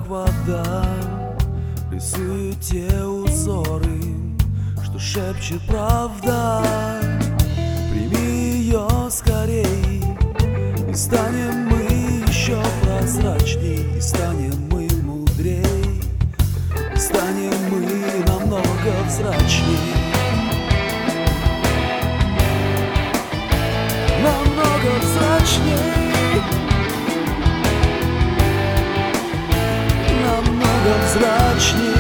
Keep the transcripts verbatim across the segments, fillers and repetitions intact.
вода рисует те узоры, что шепчет правда. Прими ее скорей, и станем мы еще прозрачней, и станем мы мудрей, и станем мы намного взрачней. Намного взрачней, намного взрачней.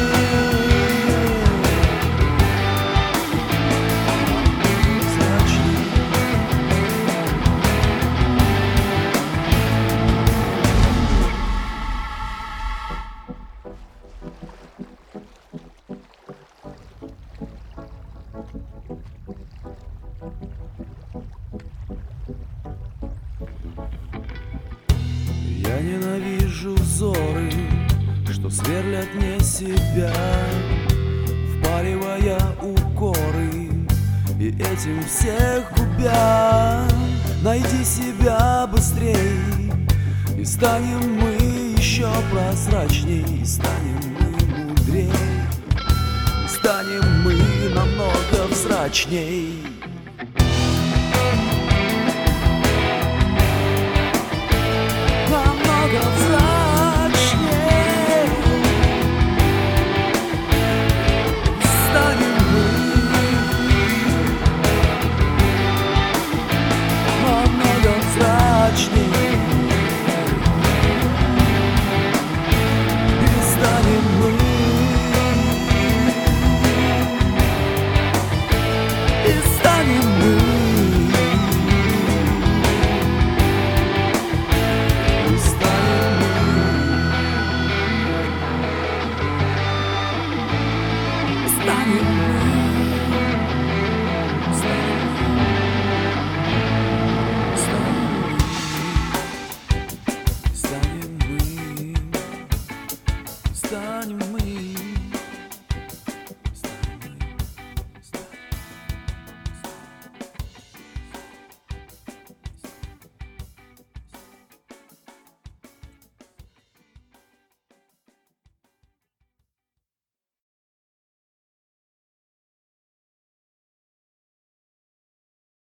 Я ненавижу взоры, что сверлят мне себя, впаривая укоры и этим всех губя. Найди себя быстрей, и станем мы еще прозрачней, и станем мы мудрей, и станем мы намного взрачней.